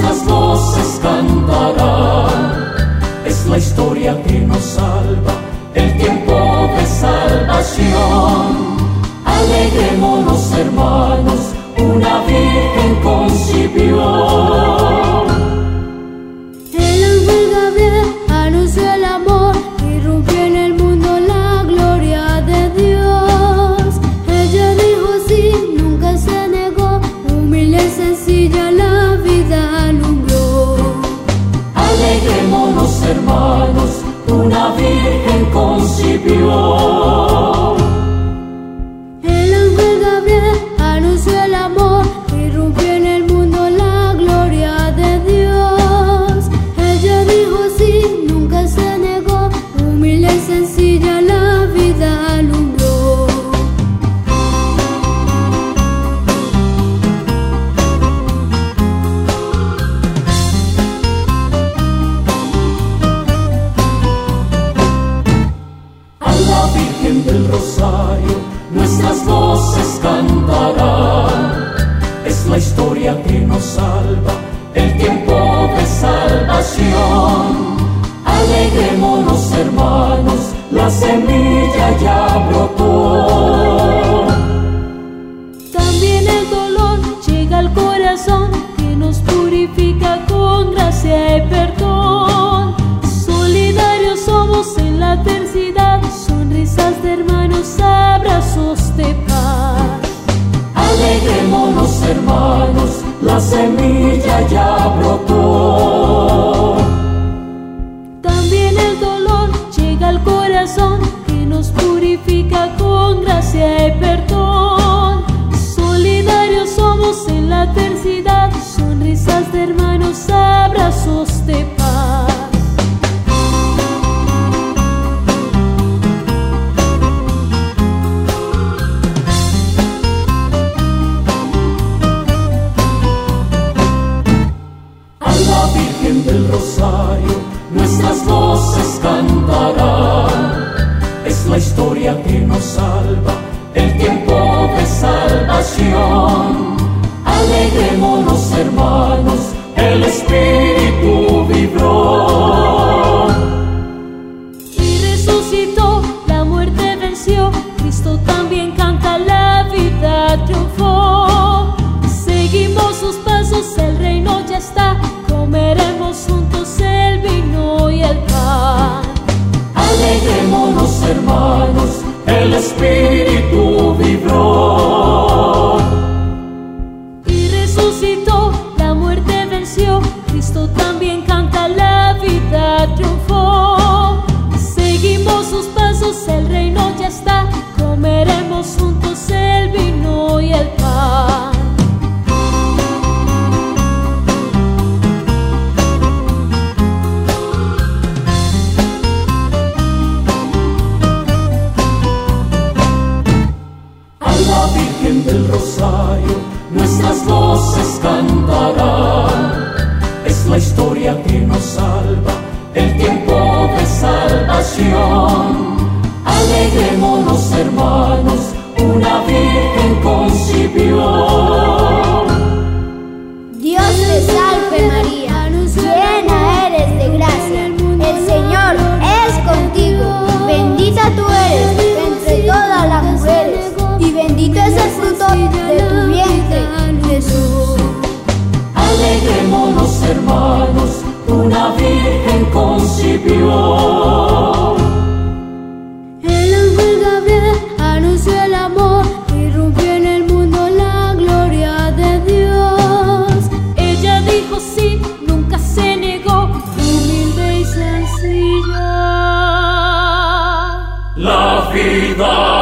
nuestras voces cantarán. Es la historia que nos salva, el tiempo de salvación. Alegrémonos, hermanos, una virgen concibió. El ángel Gabriel anunció el amor, irrumpió en el mundo la gloria de Dios. Ella dijo sí, nunca se negó, humilde y sencilla la vida alumbró. Alegrémonos, hermanos, una virgen concibió. El ángel Gabriel anunció el amor, irrumpió en el mundo la gloria de Dios. Ella dijo sí, nunca se negó, humilde y sencilla la vida alumbró. A la Virgen del Rosario nuestras voces cantarán. Es la historia que nos salva, el tiempo de salvación. Alegrémonos, hermanos, la semilla ya brotó. También el dolor llega al corazón, que nos purifica con gracia y perdón. Solidarios somos en la adversidad, sonrisas de hermanos, abrazos de paz. Alegrémonos, hermanos, la semilla ya brotó. También el dolor llega al corazón, que nos purifica con gracia y perdón. Solidarios somos en la adversidad, sonrisas de hermanos, abrazos de paz. A la Virgen del Rosario nuestras voces cantarán. Es la historia que nos salva, el tiempo de salvación. Alegrémonos, hermanos, el Espíritu vibró. Y resucitó, la muerte venció, Cristo también canta, la vida triunfó. Seguimos sus pasos, el reino ya está, comeremos juntos el vino y el pan. Alegrémonos, hermanos, el Espíritu vibró. Y resucitó, la muerte venció, Cristo también canta, la vida triunfó. Seguimos sus pasos, el reino ya está, comeremos juntos el vino y el pan. A la Virgen del Rosario nuestras voces cantarán. Es la historia que nos salva, el tiempo de salvación. Alegrémonos, hermanos, una virgen concibió. Dios te salve María, llena eres de gracia, el Señor es contigo. Bendita tú eres entre todas las mujeres, y bendito es el fruto de tu vientre, Jesús. Alegrémonos, hermanos, una virgen concibió. El ángel Gabriel anunció el amor, irrumpió en el mundo la gloria de Dios. Ella dijo sí, nunca se negó, humilde y sencilla. La vida